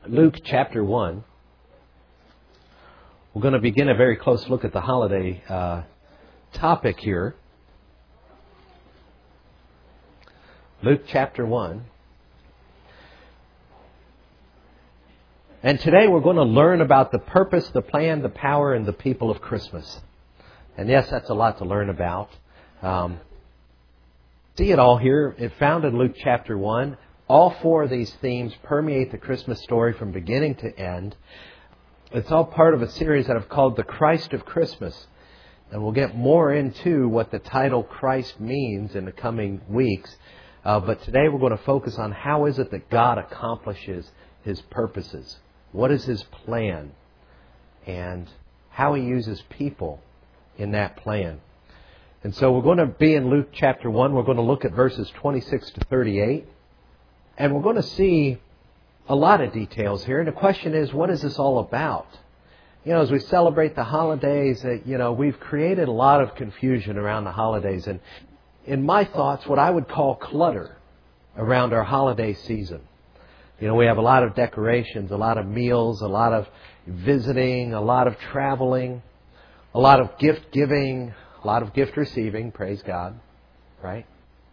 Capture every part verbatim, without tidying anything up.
Luke chapter one. We're going to begin a very close look at the holiday uh, topic here. Luke chapter one. And today we're going to learn about the purpose, the plan, the power, and the people of Christmas. And yes, that's a lot to learn about. Um, see it all here. It found in Luke chapter one. All four of these themes permeate the Christmas story from beginning to end. It's all part of a series that I've called The Christ of Christmas. And we'll get more into what the title Christ means in the coming weeks. Uh, but today we're going to focus on how is it that God accomplishes His purposes. What is His plan? And how He uses people in that plan. And so we're going to be in Luke chapter one. We're going to look at verses twenty-six to thirty-eight. And we're going to see a lot of details here. And the question is, what is this all about? You know, as we celebrate the holidays, uh, you know, we've created a lot of confusion around the holidays. And in my thoughts, what I would call clutter around our holiday season. You know, we have a lot of decorations, a lot of meals, a lot of visiting, a lot of traveling, a lot of gift giving, a lot of gift receiving, praise God, right?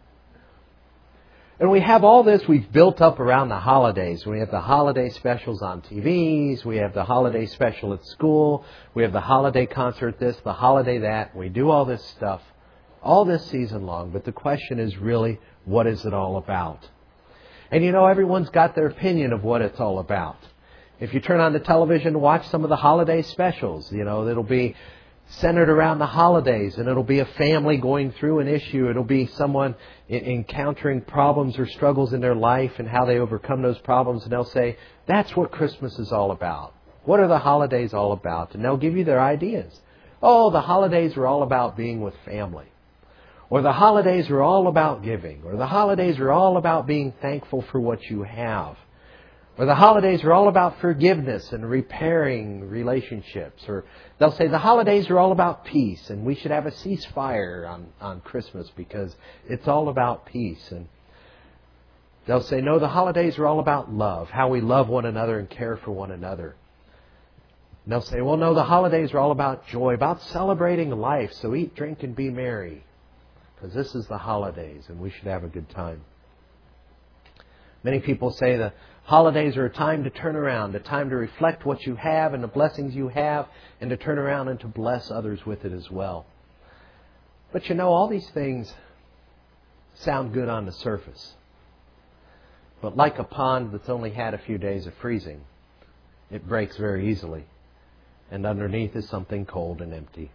And we have all this we've built up around the holidays. We have the holiday specials on T Vs. We have the holiday special at school. We have the holiday concert this, the holiday that. We do all this stuff all this season long. But the question is really, what is it all about? And you know, everyone's got their opinion of what it's all about. If you turn on the television and watch some of the holiday specials, you know, it'll be centered around the holidays, and it'll be a family going through an issue. It'll be someone encountering problems or struggles in their life and how they overcome those problems. And they'll say, that's what Christmas is all about. What are the holidays all about? And they'll give you their ideas. Oh, the holidays are all about being with family. Or the holidays are all about giving. Or the holidays are all about being thankful for what you have. Or the holidays are all about forgiveness and repairing relationships. Or they'll say the holidays are all about peace and we should have a ceasefire on, on Christmas because it's all about peace. And they'll say, no, the holidays are all about love, how we love one another and care for one another. And they'll say, well, no, the holidays are all about joy, about celebrating life. So eat, drink, and be merry because this is the holidays and we should have a good time. Many people say the holidays are a time to turn around, a time to reflect what you have and the blessings you have, and to turn around and to bless others with it as well. But you know, all these things sound good on the surface. But like a pond that's only had a few days of freezing, it breaks very easily. And underneath is something cold and empty.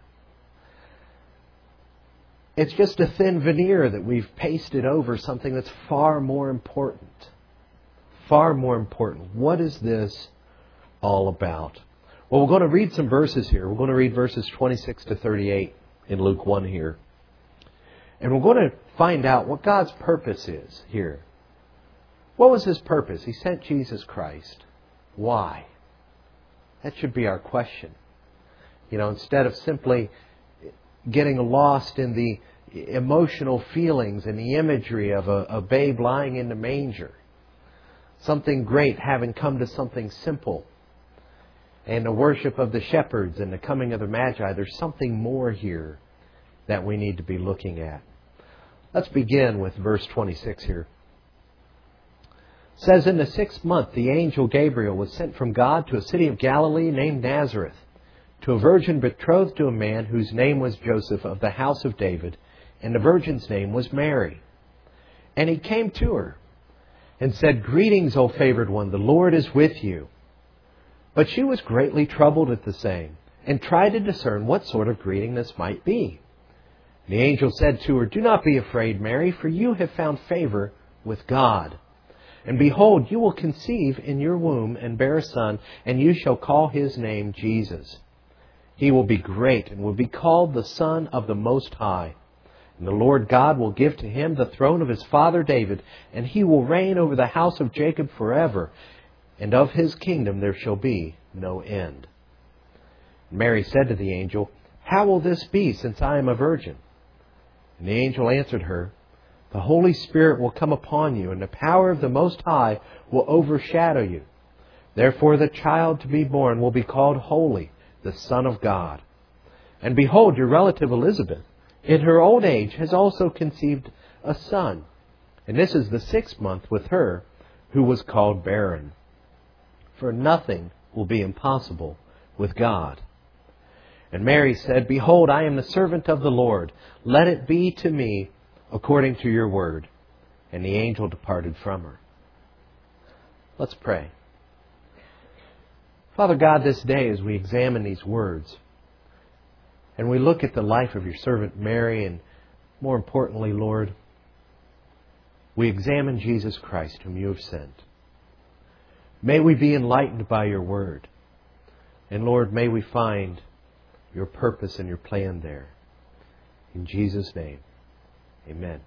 It's just a thin veneer that we've pasted over something that's far more important. Far more important. What is this all about? Well, we're going to read some verses here. We're going to read verses twenty-six to thirty-eight in Luke one here. And we're going to find out what God's purpose is here. What was His purpose? He sent Jesus Christ. Why? That should be our question. You know, instead of simply getting lost in the emotional feelings and the imagery of a, a babe lying in the manger. Something great having come to something simple. And the worship of the shepherds and the coming of the Magi. There's something more here that we need to be looking at. Let's begin with verse twenty-six here. It says, in the sixth month, the angel Gabriel was sent from God to a city of Galilee named Nazareth, to a virgin betrothed to a man whose name was Joseph of the house of David, and the virgin's name was Mary. And he came to her and said, greetings, O favored one, the Lord is with you. But she was greatly troubled at the saying, and tried to discern what sort of greeting this might be. The angel said to her, do not be afraid, Mary, for you have found favor with God. And behold, you will conceive in your womb and bear a son, and you shall call his name Jesus. He will be great and will be called the Son of the Most High. And the Lord God will give to him the throne of his father David, and he will reign over the house of Jacob forever, and of his kingdom there shall be no end. Mary said to the angel, how will this be, since I am a virgin? And the angel answered her, the Holy Spirit will come upon you, and the power of the Most High will overshadow you. Therefore the child to be born will be called Holy, the Son of God. And behold, your relative Elizabeth, in her old age, has also conceived a son. And this is the sixth month with her, who was called barren. For nothing will be impossible with God. And Mary said, Behold, I am the servant of the Lord. Let it be to me according to your word. And the angel departed from her. Let's pray. Father God, this day as we examine these words, and we look at the life of your servant Mary, and more importantly, Lord, we examine Jesus Christ, whom you have sent. May we be enlightened by your word. And Lord, may we find your purpose and your plan there. In Jesus' name, amen.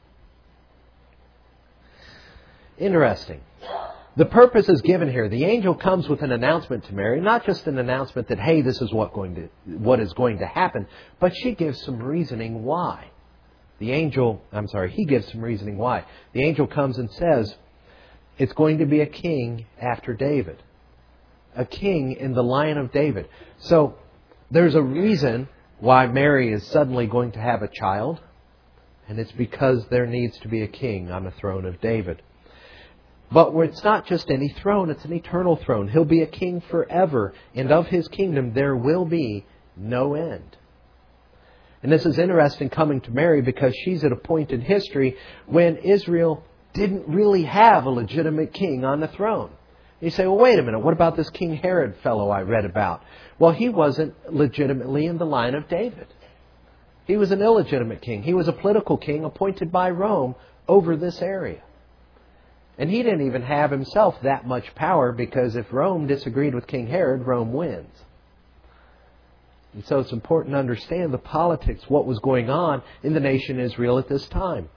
Interesting. The purpose is given here. The angel comes with an announcement to Mary, not just an announcement that, hey, this is what going to what is going to happen, but she gives some reasoning why. The angel, I'm sorry, he gives some reasoning why. The angel comes and says, it's going to be a king after David. A king in the line of David. So there's a reason why Mary is suddenly going to have a child, and it's because there needs to be a king on the throne of David. But it's not just any throne, it's an eternal throne. He'll be a king forever, and of his kingdom there will be no end. And this is interesting coming to Mary because she's at a point in history when Israel didn't really have a legitimate king on the throne. You say, well, wait a minute, what about this King Herod fellow I read about? Well, he wasn't legitimately in the line of David. He was an illegitimate king. He was a political king appointed by Rome over this area. And he didn't even have himself that much power because if Rome disagreed with King Herod, Rome wins. And so it's important to understand the politics, what was going on in the nation Israel at this time.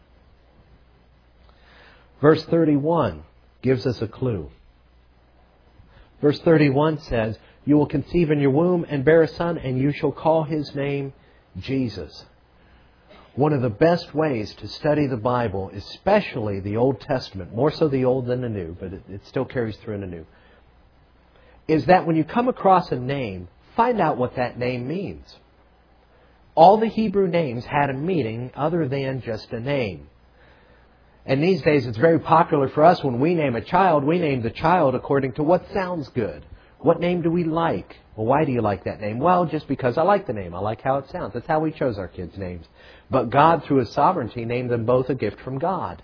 Verse thirty-one gives us a clue. Verse thirty-one says, You will conceive in your womb and bear a son, and you shall call his name Jesus. One of the best ways to study the Bible, especially the Old Testament, more so the Old than the New, but it, it still carries through in the New, is that when you come across a name, find out what that name means. All the Hebrew names had a meaning other than just a name. And these days it's very popular for us when we name a child, we name the child according to what sounds good. What name do we like? Well, why do you like that name? Well, just because I like the name. I like how it sounds. That's how we chose our kids' names. But God, through His sovereignty, named them both a gift from God.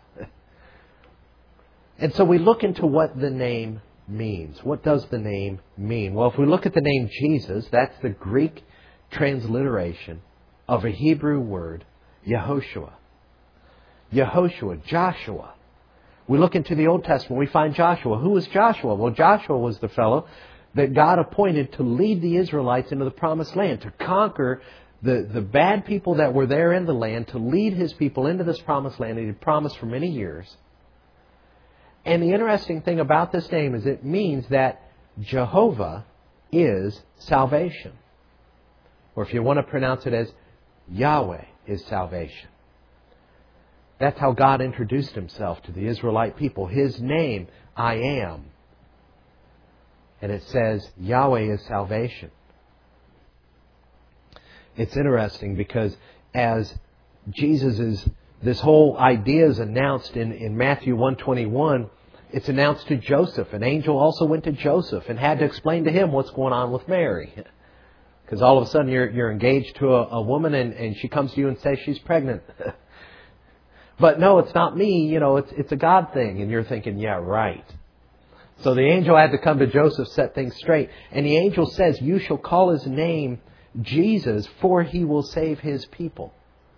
And so we look into what the name means. What does the name mean? Well, if we look at the name Jesus, that's the Greek transliteration of a Hebrew word, Yehoshua. Yehoshua, Joshua. We look into the Old Testament, we find Joshua. Who was Joshua? Well, Joshua was the fellow that God appointed to lead the Israelites into the promised land, to conquer the, the bad people that were there in the land, to lead His people into this promised land that He had promised for many years. And the interesting thing about this name is it means that Jehovah is salvation. Or if you want to pronounce it as Yahweh is salvation. That's how God introduced Himself to the Israelite people. His name, I am. And it says, Yahweh is salvation. It's interesting because as Jesus is, this whole idea is announced in, in Matthew one twenty-one, it's announced to Joseph. An angel also went to Joseph and had to explain to him what's going on with Mary. Because all of a sudden you're, you're engaged to a, a woman and, and she comes to you and says she's pregnant. But no, it's not me, you know, it's it's a God thing. And you're thinking, yeah, right. So the angel had to come to Joseph, set things straight. And the angel says, you shall call his name Jesus, for he will save his people.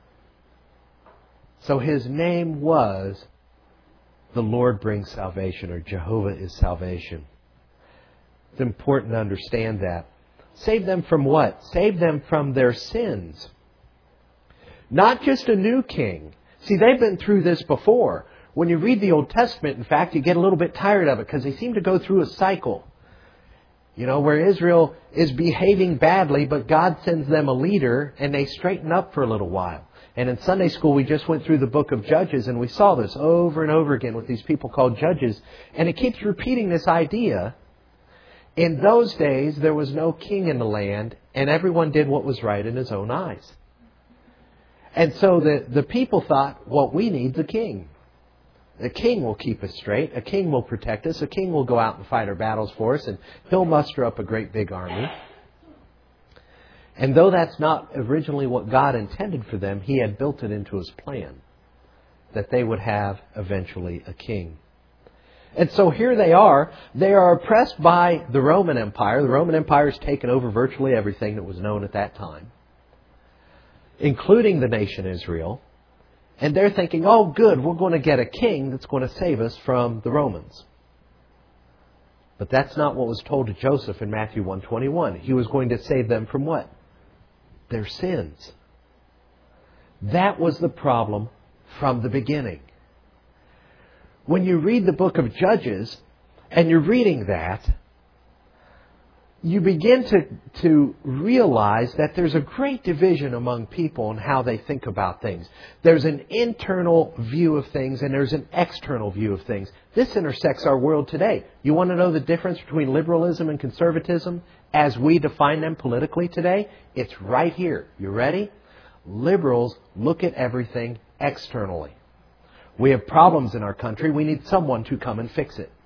So his name was the Lord brings salvation, or Jehovah is salvation. It's important to understand that. Save them from what? Save them from their sins. Not just a new king. See, they've been through this before. When you read the Old Testament, in fact, you get a little bit tired of it because they seem to go through a cycle. You know, where Israel is behaving badly, but God sends them a leader and they straighten up for a little while. And in Sunday school, we just went through the book of Judges and we saw this over and over again with these people called judges. And it keeps repeating this idea In those days, there was no king in the land, and everyone did what was right in his own eyes. And so the, the people thought, well, we need the king. The king will keep us straight. A king will protect us. A king will go out and fight our battles for us, and he'll muster up a great big army. And though that's not originally what God intended for them, He had built it into His plan that they would have eventually a king. And so here they are. They are oppressed by the Roman Empire. The Roman Empire has taken over virtually everything that was known at that time, including the nation Israel. And they're thinking, oh, good, we're going to get a king that's going to save us from the Romans. But that's not what was told to Joseph in Matthew one twenty-one. He was going to save them from what? Their sins. That was the problem from the beginning. When you read the book of Judges, and you're reading that, you begin to, to realize that there's a great division among people in how they think about things. There's an internal view of things and there's an external view of things. This intersects our world today. You want to know the difference between liberalism and conservatism as we define them politically today? It's right here. You ready? Liberals look at everything externally. We have problems in our country. We need someone to come and fix it.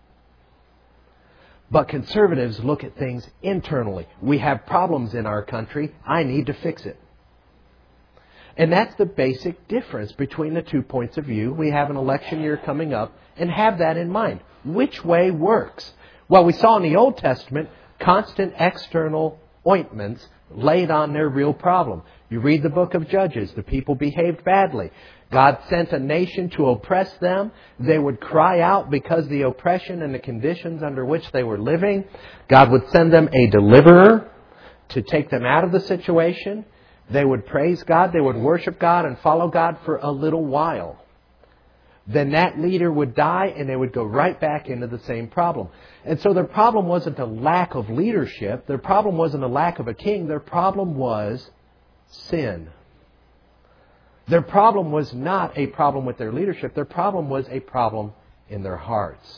But conservatives look at things internally. We have problems in our country. I need to fix it. And that's the basic difference between the two points of view. We have an election year coming up, and have that in mind. Which way works? Well, we saw in the Old Testament constant external ointments laid on their real problem. You read the book of Judges. The people behaved badly. God sent a nation to oppress them. They would cry out because of the oppression and the conditions under which they were living. God would send them a deliverer to take them out of the situation. They would praise God. They would worship God and follow God for a little while. Then that leader would die and they would go right back into the same problem. And so their problem wasn't a lack of leadership. Their problem wasn't a lack of a king. Their problem was sin. Their problem was not a problem with their leadership. Their problem was a problem in their hearts.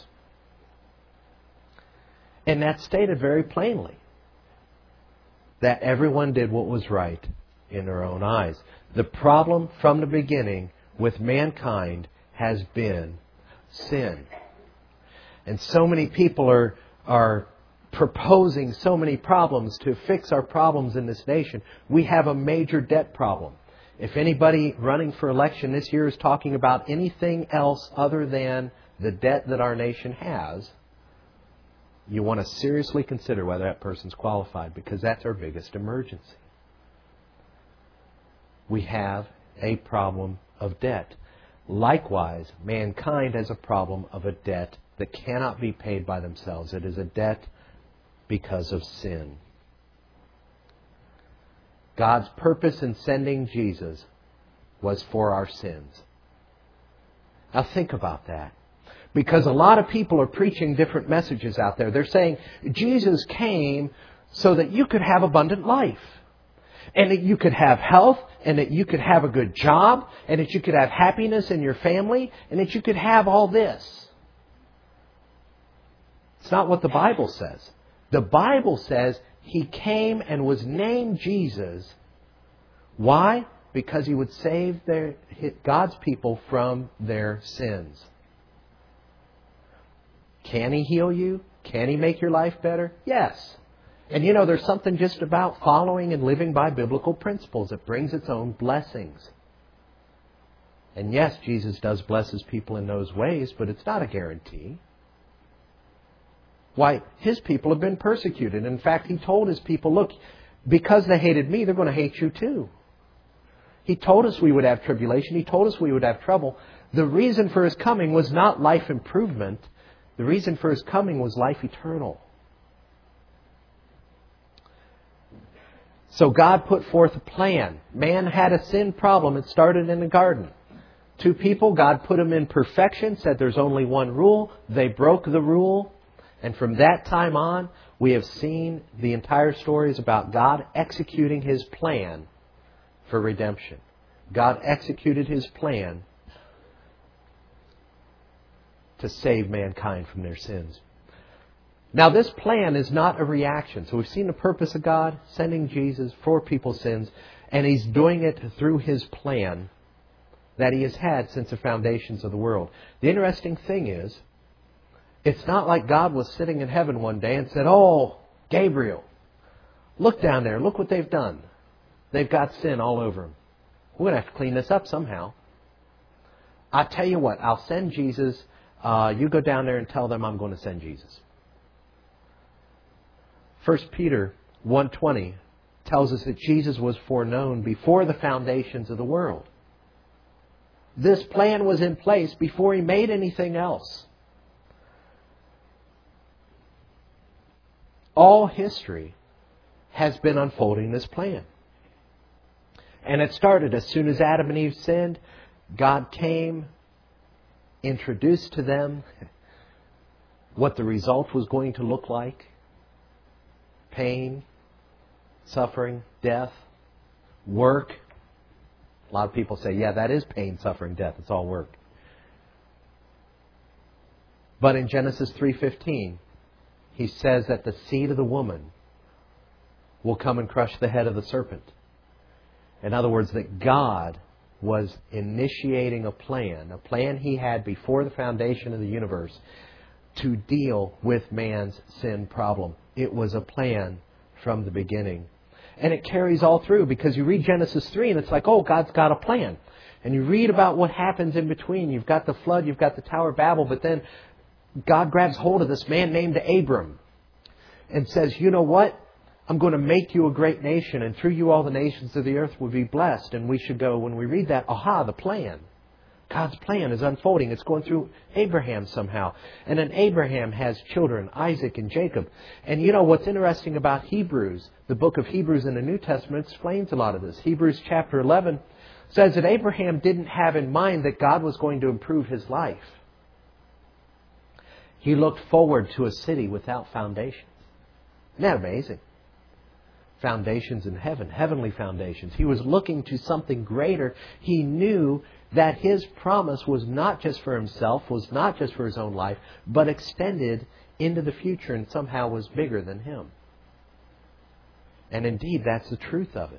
And that's stated very plainly. That everyone did what was right in their own eyes. The problem from the beginning with mankind has been sin. And so many people are, are proposing so many problems to fix our problems in this nation. We have a major debt problem. If anybody running for election this year is talking about anything else other than the debt that our nation has, you want to seriously consider whether that person's qualified, because that's our biggest emergency. We have a problem of debt. Likewise, mankind has a problem of a debt that cannot be paid by themselves. It is a debt because of sin. God's purpose in sending Jesus was for our sins. Now think about that. Because a lot of people are preaching different messages out there. They're saying Jesus came so that you could have abundant life. And that you could have health. And that you could have a good job. And that you could have happiness in your family. And that you could have all this. It's not what the Bible says. The Bible says He came and was named Jesus. Why? Because He would save their, God's people from their sins. Can He heal you? Can He make your life better? Yes. And you know, there's something just about following and living by biblical principles that brings its own blessings. And yes, Jesus does bless His people in those ways, but it's not a guarantee. Why, His people have been persecuted. In fact, He told His people, look, because they hated me, they're going to hate you too. He told us we would have tribulation. He told us we would have trouble. The reason for His coming was not life improvement. The reason for His coming was life eternal. So God put forth a plan. Man had a sin problem. It started in the garden. Two people, God put them in perfection, said there's only one rule. They broke the rule. And from that time on, we have seen the entire stories about God executing His plan for redemption. God executed His plan to save mankind from their sins. Now, this plan is not a reaction. So we've seen the purpose of God, sending Jesus for people's sins, and He's doing it through His plan that He has had since the foundations of the world. The interesting thing is, it's not like God was sitting in heaven one day and said, "Oh, Gabriel, look down there. Look what they've done. They've got sin all over them. We're going to have to clean this up somehow. I tell you what, I'll send Jesus. Uh, you go down there and tell them I'm going to send Jesus." First Peter one twenty tells us that Jesus was foreknown before the foundations of the world. This plan was in place before He made anything else. All history has been unfolding this plan. And it started as soon as Adam and Eve sinned. God came, introduced to them what the result was going to look like. Pain, suffering, death, work. A lot of people say, yeah, that is pain, suffering, death. It's all work. But in Genesis three fifteen, He says that the seed of the woman will come and crush the head of the serpent. In other words, that God was initiating a plan, a plan He had before the foundation of the universe to deal with man's sin problem. It was a plan from the beginning. And it carries all through, because you read Genesis three and it's like, oh, God's got a plan. And you read about what happens in between. You've got the flood, you've got the Tower of Babel, but then God grabs hold of this man named Abram and says, you know what? I'm going to make you a great nation, and through you all the nations of the earth will be blessed. And we should go, when we read that, aha, the plan. God's plan is unfolding. It's going through Abraham somehow. And then Abraham has children, Isaac and Jacob. And you know what's interesting about Hebrews, the book of Hebrews in the New Testament explains a lot of this. Hebrews chapter eleven says that Abraham didn't have in mind that God was going to improve his life. He looked forward to a city without foundations. Isn't that amazing? Foundations in heaven, heavenly foundations. He was looking to something greater. He knew that His promise was not just for Himself, was not just for His own life, but extended into the future and somehow was bigger than Him. And indeed, that's the truth of it.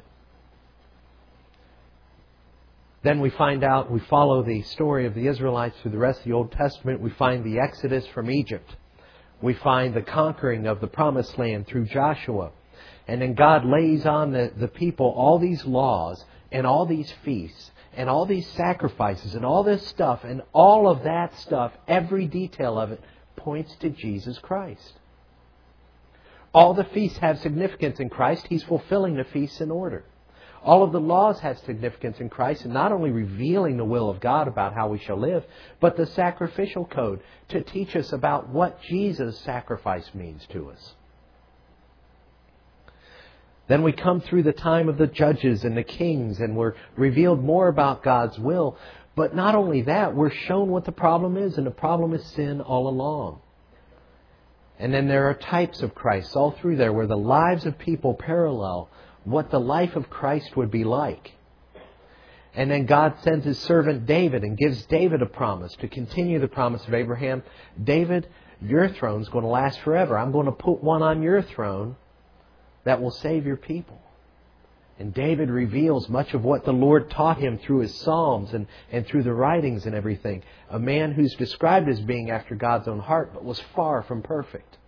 Then we find out, we follow the story of the Israelites through the rest of the Old Testament. We find the Exodus from Egypt. We find the conquering of the Promised Land through Joshua. And then God lays on the, the people all these laws and all these feasts and all these sacrifices and all this stuff. And all of that stuff, every detail of it, points to Jesus Christ. All the feasts have significance in Christ. He's fulfilling the feasts in order. All of the laws have significance in Christ, and not only revealing the will of God about how we shall live, but the sacrificial code to teach us about what Jesus' sacrifice means to us. Then we come through the time of the judges and the kings, and we're revealed more about God's will. But not only that, we're shown what the problem is, and the problem is sin all along. And then there are types of Christ all through there where the lives of people parallel what the life of Christ would be like. And then God sends His servant David and gives David a promise to continue the promise of Abraham. David, your throne's going to last forever. I'm going to put one on your throne that will save your people. And David reveals much of what the Lord taught him through his Psalms and, and through the writings and everything. A man who's described as being after God's own heart, but was far from perfect.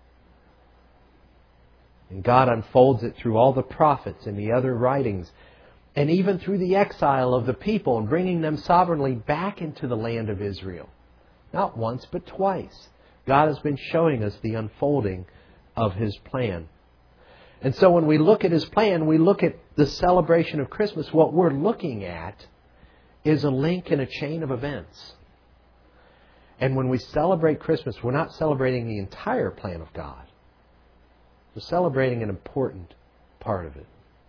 And God unfolds it through all the prophets and the other writings, and even through the exile of the people and bringing them sovereignly back into the land of Israel. Not once, but twice. God has been showing us the unfolding of His plan. And so when we look at His plan, we look at the celebration of Christmas, what we're looking at is a link in a chain of events. And when we celebrate Christmas, we're not celebrating the entire plan of God. We're celebrating an important part of it.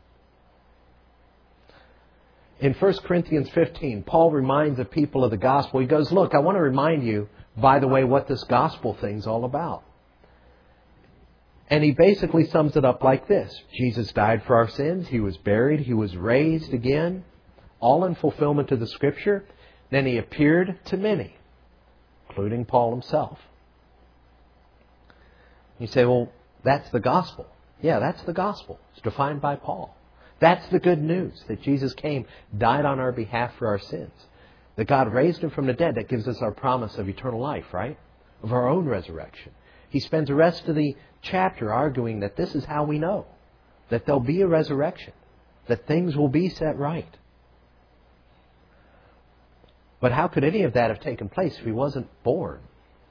In First Corinthians fifteen, Paul reminds the people of the gospel. He goes, look, I want to remind you, by the way, what this gospel thing's all about. And he basically sums it up like this. Jesus died for our sins. He was buried. He was raised again. All in fulfillment of the Scripture. Then He appeared to many, including Paul himself. You say, well, that's the gospel. Yeah, that's the gospel. It's defined by Paul. That's the good news, that Jesus came, died on our behalf for our sins. That God raised Him from the dead. That gives us our promise of eternal life, right? Of our own resurrection. He spends the rest of the chapter arguing that this is how we know. That there'll be a resurrection. That things will be set right. But how could any of that have taken place if He wasn't born?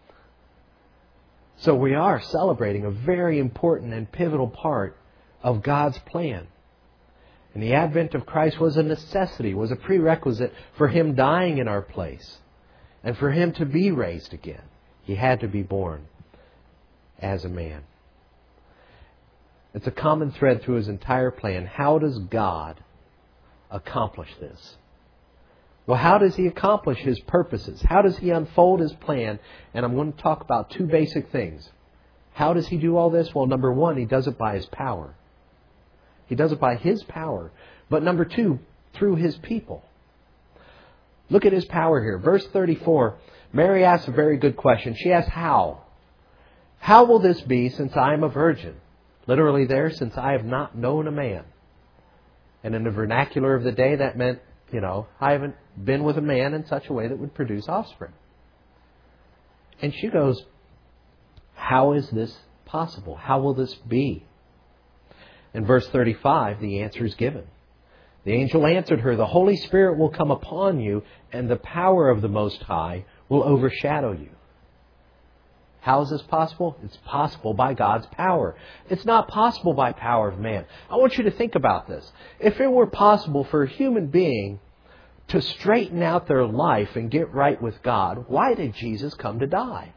So we are celebrating a very important and pivotal part of God's plan. And the advent of Christ was a necessity, was a prerequisite for Him dying in our place. And for Him to be raised again. He had to be born as a man. It's a common thread through His entire plan. How does God accomplish this? Well, how does He accomplish His purposes? How does He unfold His plan? And I'm going to talk about two basic things. How does He do all this? Well, number one, He does it by His power. He does it by His power. But number two, through His people. Look at His power here. Verse thirty-four, Mary asks a very good question. She asks, how? How will this be since I am a virgin? Literally there, since I have not known a man. And in the vernacular of the day, that meant, you know, I haven't been with a man in such a way that would produce offspring. And she goes, how is this possible? How will this be? In verse thirty-five, the answer is given. The angel answered her, the Holy Spirit will come upon you, and the power of the Most High will overshadow you. How is this possible? It's possible by God's power. It's not possible by power of man. I want you to think about this. If it were possible for a human being to straighten out their life and get right with God, why did Jesus come to die?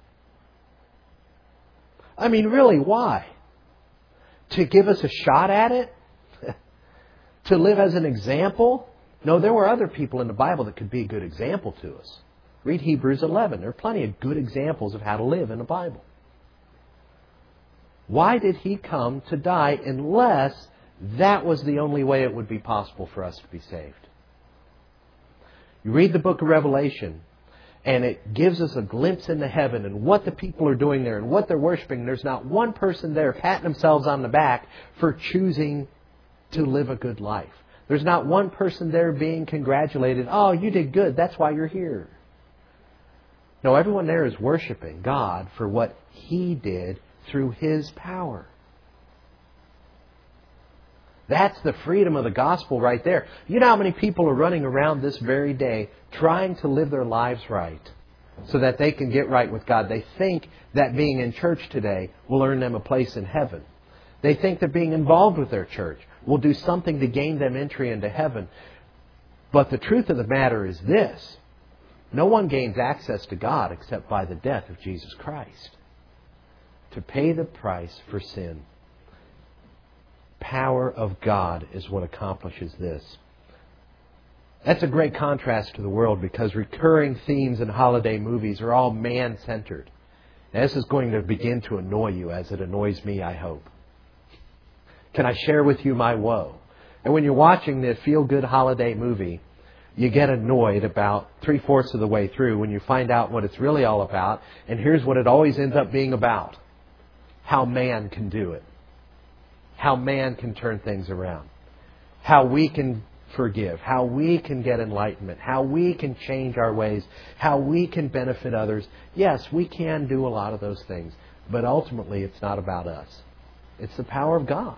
I mean, really, why? To give us a shot at it? To live as an example? No, there were other people in the Bible that could be a good example to us. Read Hebrews eleven. There are plenty of good examples of how to live in the Bible. Why did He come to die unless that was the only way it would be possible for us to be saved? You read the book of Revelation, and it gives us a glimpse into heaven and what the people are doing there and what they're worshiping. There's not one person there patting themselves on the back for choosing to live a good life. There's not one person there being congratulated. Oh, you did good. That's why you're here. No, everyone there is worshiping God for what He did through His power. That's the freedom of the gospel right there. You know how many people are running around this very day trying to live their lives right so that they can get right with God. They think that being in church today will earn them a place in heaven. They think that being involved with their church will do something to gain them entry into heaven. But the truth of the matter is this. No one gains access to God except by the death of Jesus Christ. To pay the price for sin. Power of God is what accomplishes this. That's a great contrast to the world because recurring themes in holiday movies are all man-centered. Now, this is going to begin to annoy you as it annoys me, I hope. Can I share with you my woe? And when you're watching the feel-good holiday movie, you get annoyed about three-fourths of the way through when you find out what it's really all about. And here's what it always ends up being about. How man can do it. How man can turn things around. How we can forgive. How we can get enlightenment. How we can change our ways. How we can benefit others. Yes, we can do a lot of those things. But ultimately, it's not about us. It's the power of God.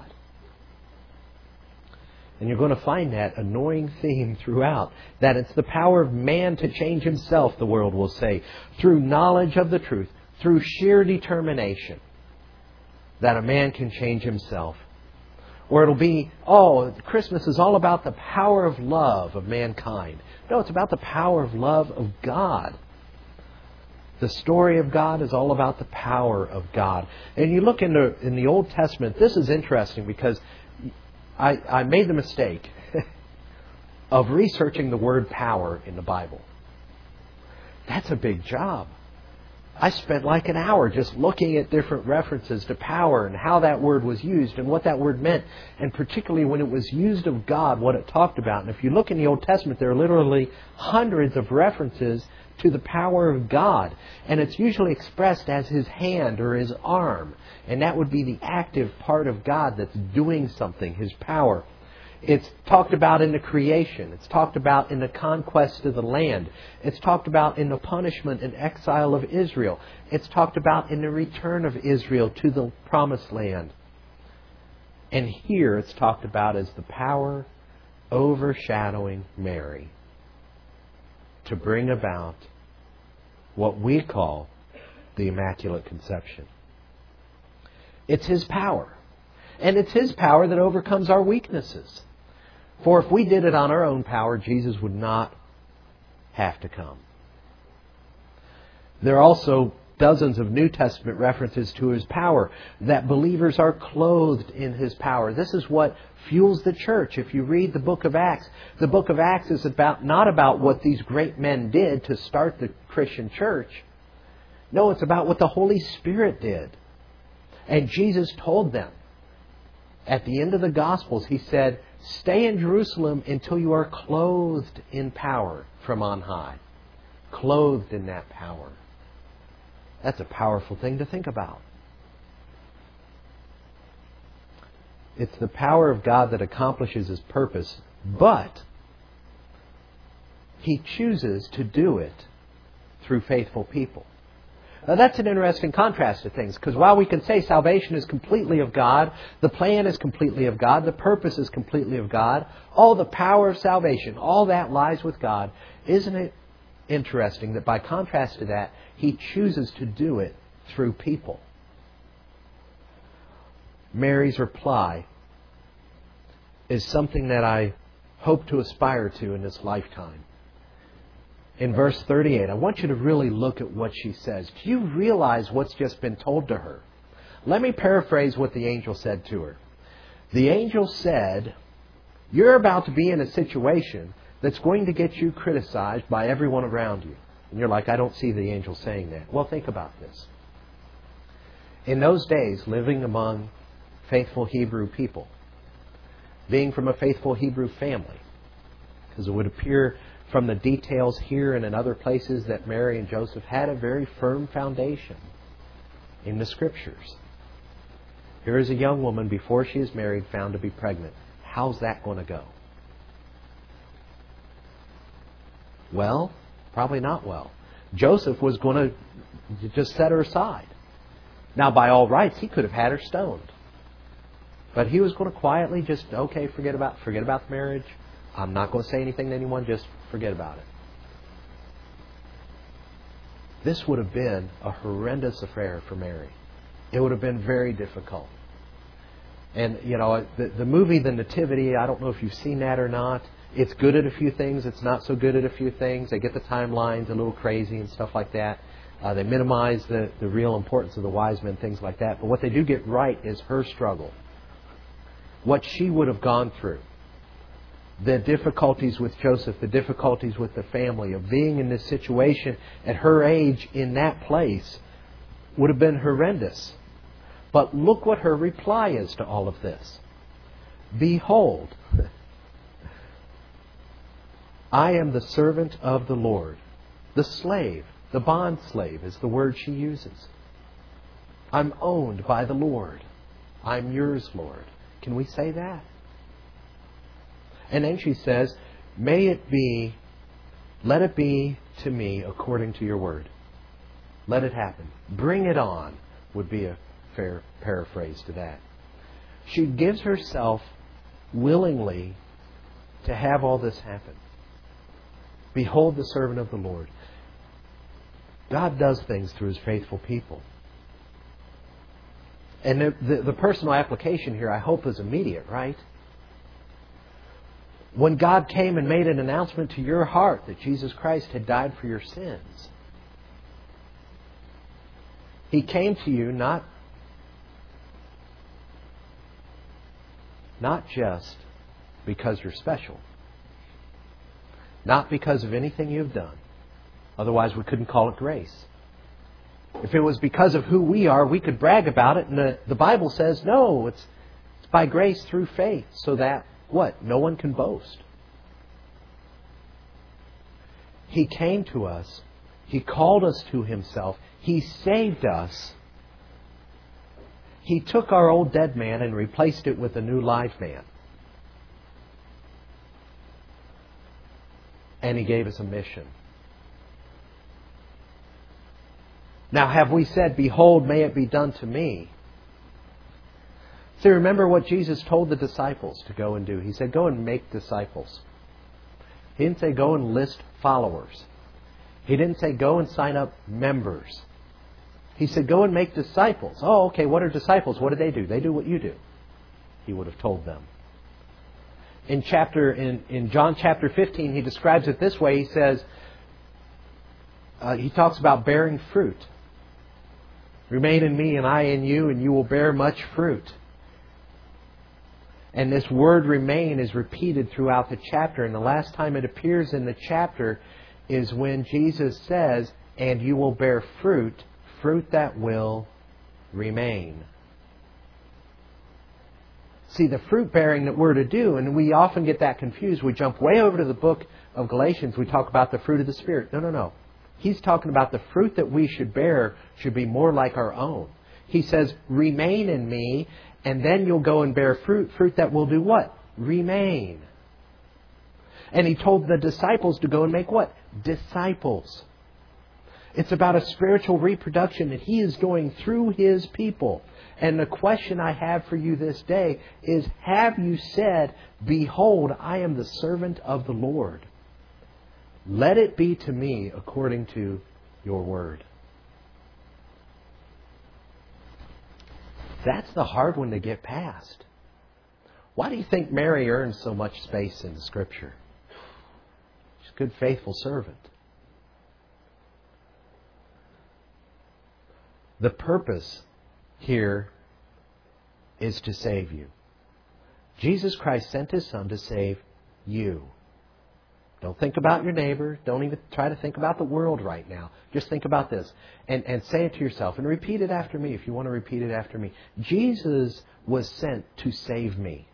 And you're going to find that annoying theme throughout. That it's the power of man to change himself, the world will say. Through knowledge of the truth. Through sheer determination. That a man can change himself. Or it'll be, oh, Christmas is all about the power of love of mankind. No, it's about the power of love of God. The story of God is all about the power of God. And you look into in the Old Testament, this is interesting because I, I made the mistake of researching the word power in the Bible. That's a big job. I spent like an hour just looking at different references to power and how that word was used and what that word meant. And particularly when it was used of God, what it talked about. And if you look in the Old Testament, there are literally hundreds of references to the power of God. And it's usually expressed as His hand or His arm. And that would be the active part of God that's doing something, His power. It's talked about in the creation. It's talked about in the conquest of the land. It's talked about in the punishment and exile of Israel. It's talked about in the return of Israel to the promised land. And here it's talked about as the power overshadowing Mary to bring about what we call the Immaculate Conception. It's His power. And it's His power that overcomes our weaknesses. For if we did it on our own power, Jesus would not have to come. There are also dozens of New Testament references to His power, that believers are clothed in His power. This is what fuels the church. If you read the book of Acts, the book of Acts is about not about what these great men did to start the Christian church. No, it's about what the Holy Spirit did. And Jesus told them, at the end of the Gospels, He said, "Stay in Jerusalem until you are clothed in power from on high." Clothed in that power. That's a powerful thing to think about. It's the power of God that accomplishes His purpose, but He chooses to do it through faithful people. Now that's an interesting contrast to things, because while we can say salvation is completely of God, the plan is completely of God, the purpose is completely of God, all the power of salvation, all that lies with God, isn't it interesting that by contrast to that, He chooses to do it through people? Mary's reply is something that I hope to aspire to in this lifetime. In verse thirty-eight, I want you to really look at what she says. Do you realize what's just been told to her? Let me paraphrase what the angel said to her. The angel said, "You're about to be in a situation that's going to get you criticized by everyone around you." And you're like, "I don't see the angel saying that." Well, think about this. In those days, living among faithful Hebrew people, being from a faithful Hebrew family, because it would appear from the details here and in other places that Mary and Joseph had a very firm foundation in the Scriptures. Here is a young woman, before she is married, found to be pregnant. How's that going to go? Well, probably not well. Joseph was going to just set her aside. Now, by all rights, he could have had her stoned. But he was going to quietly just, okay, forget about forget about the marriage. I'm not going to say anything to anyone, just forget about it. This would have been a horrendous affair for Mary. It would have been very difficult. And, you know, the, the movie The Nativity, I don't know if you've seen that or not. It's good at a few things. It's not so good at a few things. They get the timelines a little crazy and stuff like that. Uh, they minimize the, the real importance of the wise men, things like that. But what they do get right is her struggle. What she would have gone through. The difficulties with Joseph, the difficulties with the family, of being in this situation at her age in that place would have been horrendous. But look what her reply is to all of this. "Behold, I am the servant of the Lord." The slave, the bond slave is the word she uses. I'm owned by the Lord. I'm yours, Lord. Can we say that? And then she says, "May it be, let it be to me according to your word." Let it happen. Bring it on would be a fair paraphrase to that. She gives herself willingly to have all this happen. Behold the servant of the Lord. God does things through His faithful people. And the, the, the personal application here, I hope, is immediate, right? When God came and made an announcement to your heart that Jesus Christ had died for your sins, He came to you not, not just because you're special, not because of anything you've done. Otherwise, we couldn't call it grace. If it was because of who we are, we could brag about it. And the, the Bible says, no, it's, it's by grace through faith, so that, what? No one can boast. He came to us He called us to Himself. He saved us. He took our old dead man and replaced it with a new live man. And He gave us a mission. Now have we said, behold, may it be done to me? See, remember what Jesus told the disciples to go and do. He said, go and make disciples. He didn't say go and list followers. He didn't say go and sign up members. He said go and make disciples. Oh, okay, what are disciples? What do they do? They do what you do. He would have told them. In chapter in, in John chapter fifteen, He describes it this way. He says, uh, He talks about bearing fruit. Remain in me and I in you, and you will bear much fruit. And this word remain is repeated throughout the chapter. And the last time it appears in the chapter is when Jesus says, and you will bear fruit, fruit that will remain. See, the fruit bearing that we're to do, and we often get that confused. We jump way over to the book of Galatians. We talk about the fruit of the Spirit. No, no, no. He's talking about the fruit that we should bear should be more like our own. He says, remain in me, and then you'll go and bear fruit. Fruit that will do what? Remain. And He told the disciples to go and make what? Disciples. It's about a spiritual reproduction that He is doing through His people. And the question I have for you this day is, have you said, behold, I am the servant of the Lord. Let it be to me according to your word. That's the hard one to get past. Why do you think Mary earns so much space in the Scripture? She's a good, faithful servant. The purpose here is to save you. Jesus Christ sent His Son to save you. Don't think about your neighbor. Don't even try to think about the world right now. Just think about this. And, and say it to yourself. And repeat it after me if you want to repeat it after me. Jesus was sent to save me.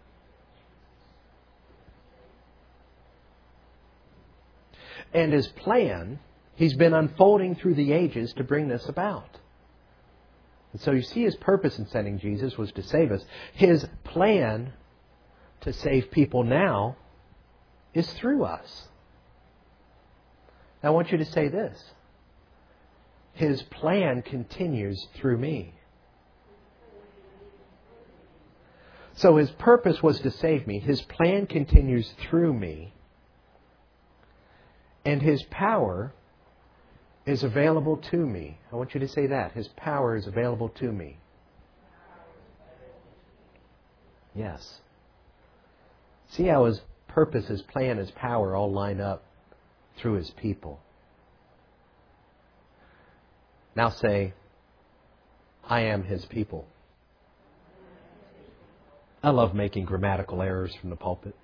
And His plan, He's been unfolding through the ages to bring this about. And so you see His purpose in sending Jesus was to save us. His plan to save people now is through us. Now I want you to say this. His plan continues through me. So His purpose was to save me. His plan continues through me. And His power is available to me. I want you to say that. His power is available to me. Yes. See how His purpose, His plan, His power all line up through His people. Now say, I am His people. I love making grammatical errors from the pulpit.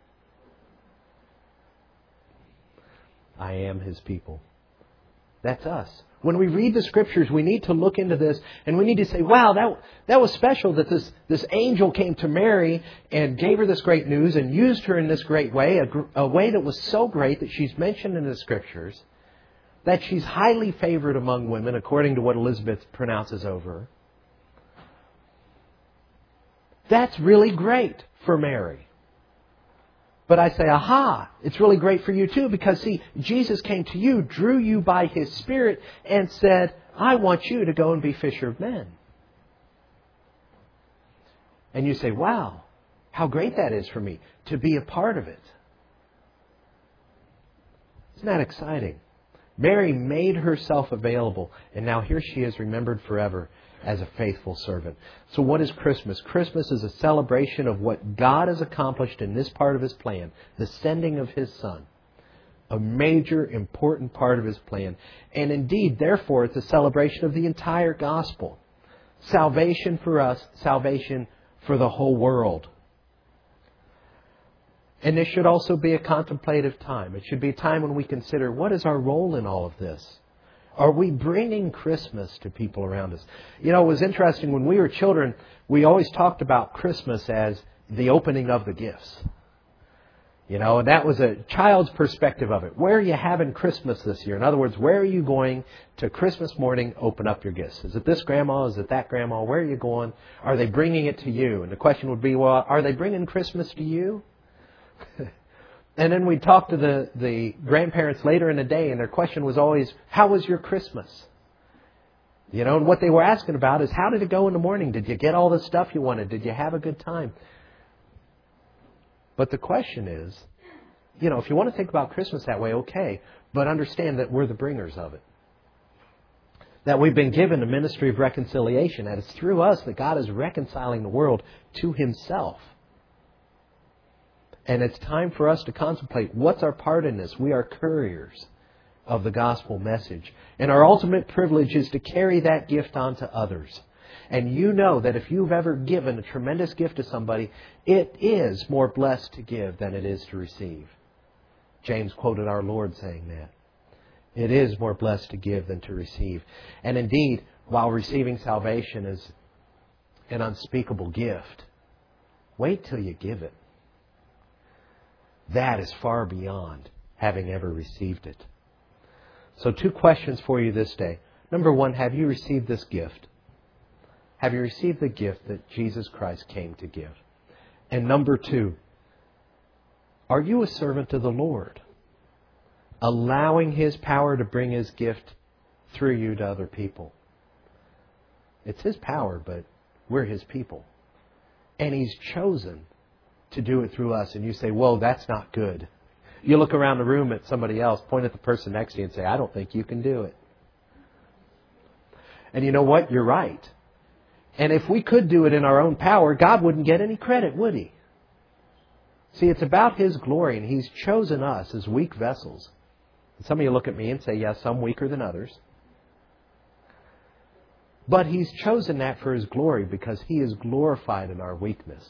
I am His people. That's us. When we read the Scriptures, we need to look into this and we need to say, wow, that, that was special that this, this angel came to Mary and gave her this great news and used her in this great way, a, a way that was so great that she's mentioned in the Scriptures, that she's highly favored among women, according to what Elizabeth pronounces over her. That's really great for Mary. But I say, aha, it's really great for you too, because see, Jesus came to you, drew you by His Spirit, and said, I want you to go and be fisher of men. And you say, wow, how great that is for me to be a part of it. Isn't that exciting? Mary made herself available, and now here she is remembered forever as a faithful servant. So what is Christmas? Christmas is a celebration of what God has accomplished in this part of His plan, the sending of His Son. A major, important part of His plan. And indeed, therefore, it's a celebration of the entire gospel. Salvation for us, salvation for the whole world. And this should also be a contemplative time. It should be a time when we consider, what is our role in all of this? Are we bringing Christmas to people around us? You know, it was interesting. When we were children, we always talked about Christmas as the opening of the gifts. You know, and that was a child's perspective of it. Where are you having Christmas this year? In other words, where are you going to Christmas morning open up your gifts? Is it this grandma? Is it that grandma? Where are you going? Are they bringing it to you? And the question would be, well, are they bringing Christmas to you? And then we'd talk to the, the grandparents later in the day, and their question was always, how was your Christmas? You know, and what they were asking about is, how did it go in the morning? Did you get all the stuff you wanted? Did you have a good time? But the question is, you know, if you want to think about Christmas that way, okay, but understand that we're the bringers of it. That we've been given the ministry of reconciliation, and it's through us that God is reconciling the world to Himself. And it's time for us to contemplate, what's our part in this? We are couriers of the gospel message. And our ultimate privilege is to carry that gift on to others. And you know that if you've ever given a tremendous gift to somebody, it is more blessed to give than it is to receive. James quoted our Lord saying that. It is more blessed to give than to receive. And indeed, while receiving salvation is an unspeakable gift, wait till you give it. That is far beyond having ever received it. So two questions for you this day. Number one, have you received this gift? Have you received the gift that Jesus Christ came to give? And number two, are you a servant of the Lord, allowing His power to bring His gift through you to other people? It's His power, but we're His people. And He's chosen to do it through us. And you say, whoa, that's not good. You look around the room at somebody else, point at the person next to you and say, I don't think you can do it. And you know what? You're right. And if we could do it in our own power, God wouldn't get any credit, would He? See, it's about His glory, and He's chosen us as weak vessels. And some of you look at me and say, yes, some weaker than others. But He's chosen that for His glory because He is glorified in our weakness.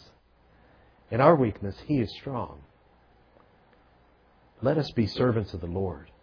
In our weakness, He is strong. Let us be servants of the Lord.